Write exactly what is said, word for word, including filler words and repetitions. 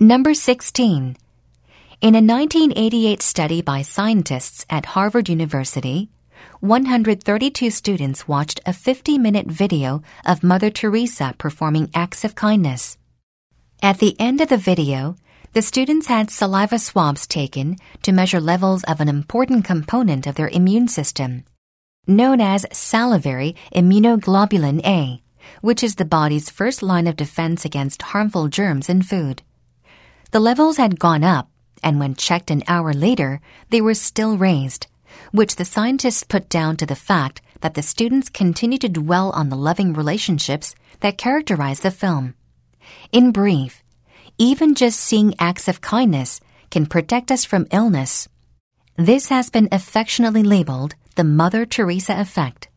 Number sixteen. In a nineteen eighty-eight study by scientists at Harvard University, one hundred thirty-two students watched a fifty-minute video of Mother Teresa performing acts of kindness. At the end of the video, the students had saliva swabs taken to measure levels of an important component of their immune system, known as salivary immunoglobulin A, which is the body's first line of defense against harmful germs in food. The levels had gone up, and when checked an hour later, they were still raised, which the scientists put down to the fact that the students continued to dwell on the loving relationships that characterize the film. In brief, even just seeing acts of kindness can protect us from illness. This has been affectionately labeled the Mother Teresa effect.